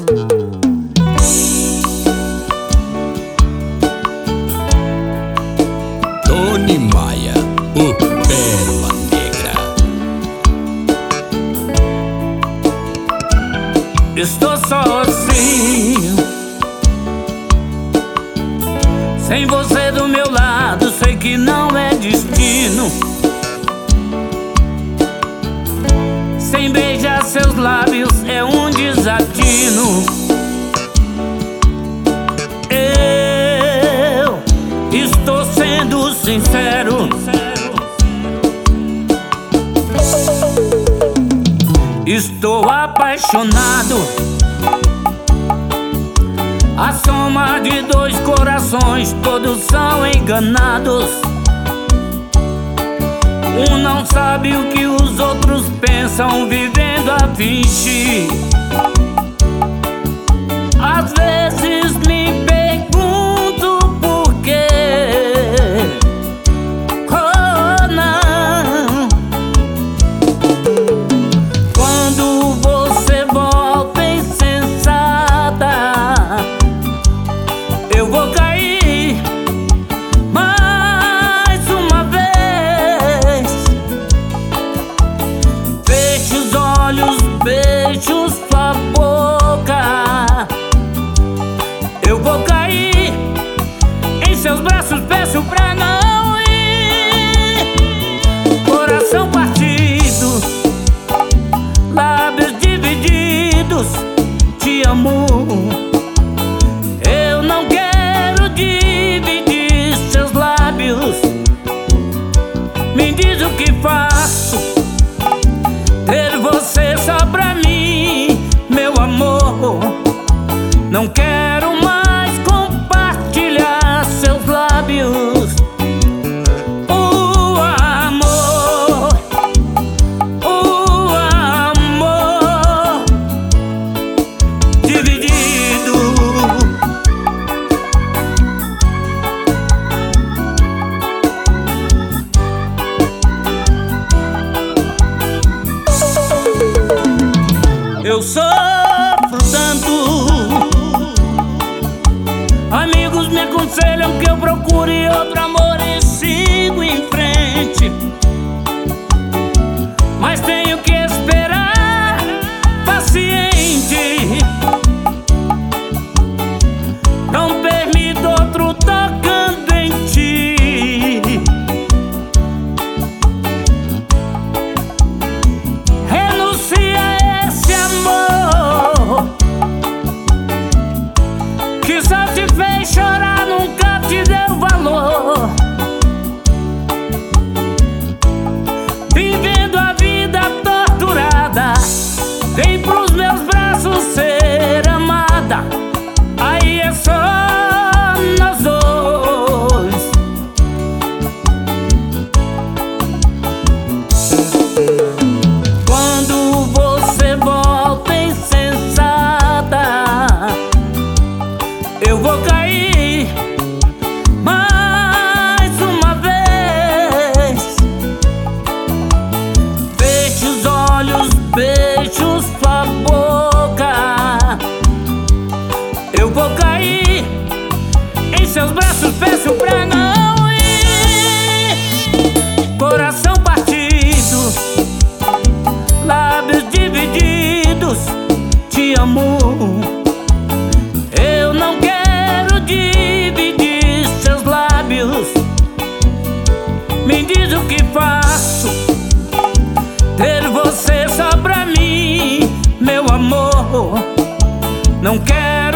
Tony Maia, o Pérola Negra. Estou sozinho, sem você do meu lado, sei que não é destino. Sem beijar seus lábios é um desatino. Eu estou sendo sincero, estou apaixonado. A soma de dois corações, todos são enganados. Um não sabe o que os outros pensam, vivendo a fingir. Às vezes me pergunto por quê. Oh, não. Quando você volta insensata, eu vou cair mais uma vez. Feche os olhos, beijo sua boca. Eu vou cair em seus braços, peço pra não ir. Coração partido, lábios divididos, te amo. Eu não quero dividir seus lábios. Me diz o que faço, ter você só pra mim, meu amor. Não quero mais compartilhar seus lábios. O amor dividido. Eu sofro tanto, amigos me aconselham que eu procure outro amor e sigo em frente. Mas tenho que esperar, paciente. Não permito outro tocando em ti. Renuncia a esse amor que só te fez chorar, nunca te deu valor. Vivendo a vida torturada, vem pros meus braços ser amada. Aí é só nós dois. Quando você volta insensata, eu vou cair mais uma vez. Feche os olhos, beijo sua boca. Eu vou cair em seus braços, peço pra não ir. Coração partido, lábios divididos, te amo. Eu não quero dividir seus lábios. Me diz o que faço, ter você só pra mim, meu amor. Não quero